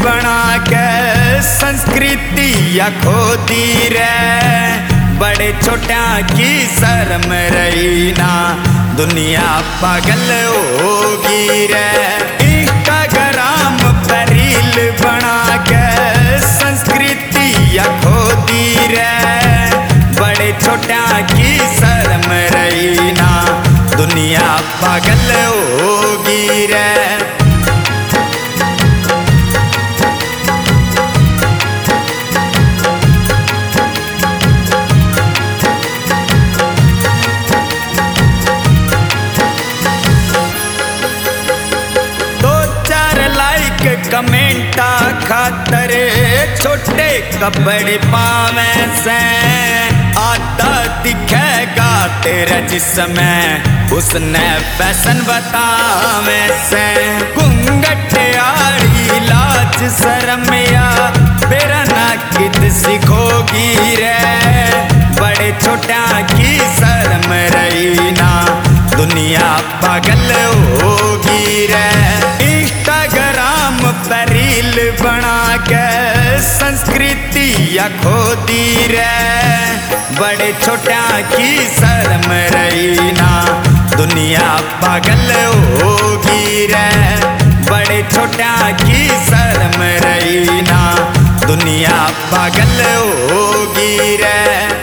बना के संस्कृति या खोदी रे। बड़े छोटा की शर्म रही ना, दुनिया पागल होगी रे। इंस्टाग्राम पर रील बना के संस्कृति या खोदी रे। बड़े छोटा की शर्म रही ना, दुनिया पागल होगी रे। कमेंटा खातर छोटे कपड़े पावे से, आता दिखेगा तेरा जिसमें उसने फैशन बतावे से। घूंघट आड़ी लाज शर्मिया बेरा ना कित सिखोगी रे। बड़े छोटा की शर्म रही ना, दुनिया पागल होगी रे। इंस्टाग्राम पर रील बना के संस्कृति या खोदी रे। बड़े छोटा की शर्म रही ना, दुनिया पागल होगी रे। बड़े छोटा की शर्म रही ना, दुनिया पागल होगी रे।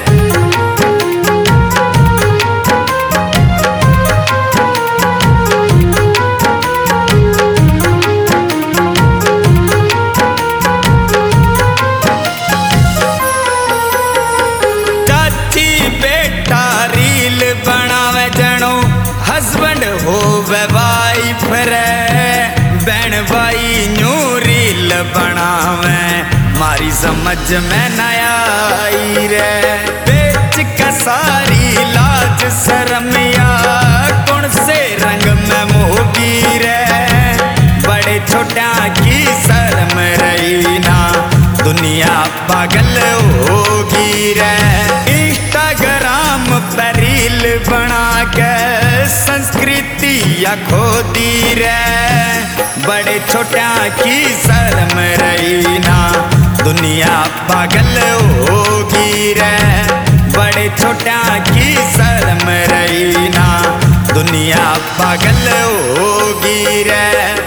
हस्बैंड हो वाइफ रे, बहन भाई न्यू रील बनावे, मारी समझ में नया आई रे। बेच का सारी लाज शर्मिया कौन से रंग में मोगी रे। बड़े छोटा की शर्म रही ना, दुनिया पागल होगी रे। इंस्टाग्राम पर रील बना के संस्कृति या खोदी रे। बड़े छोटा की शर्म रही ना, दुनिया पागल होगी रे। बड़े छोटा की शर्म रही ना, दुनिया पागल होगी रे।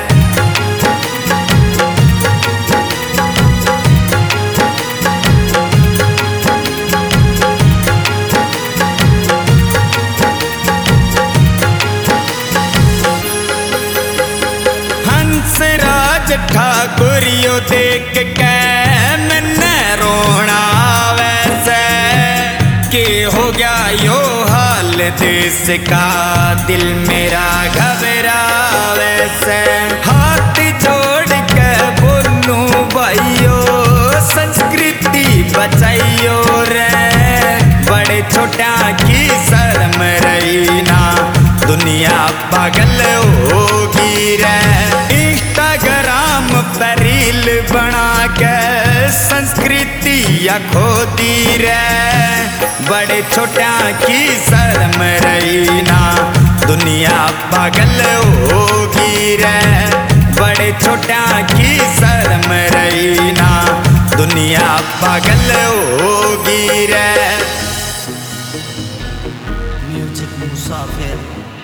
ठाकुरियो देख के मैंने रोना वैसे, कि हो गया यो हाल देश का, दिल मेरा घबरा वैसे। हाथ जोड़ के बोलूं भाइयों, संस्कृति बचाइयो रे। बड़े छोटा की शर्म रही ना, दुनिया पागल होगी रे। इंस्टाग्राम पर रील बना के संस्कृति या खोदी रे। बड़े छोटा की शर्म रही ना, दुनिया पागल होगी रे। बड़े छोटा की शर्म रही ना, दुनिया पागल होगी रे। म्यूजिक मुसाफिर।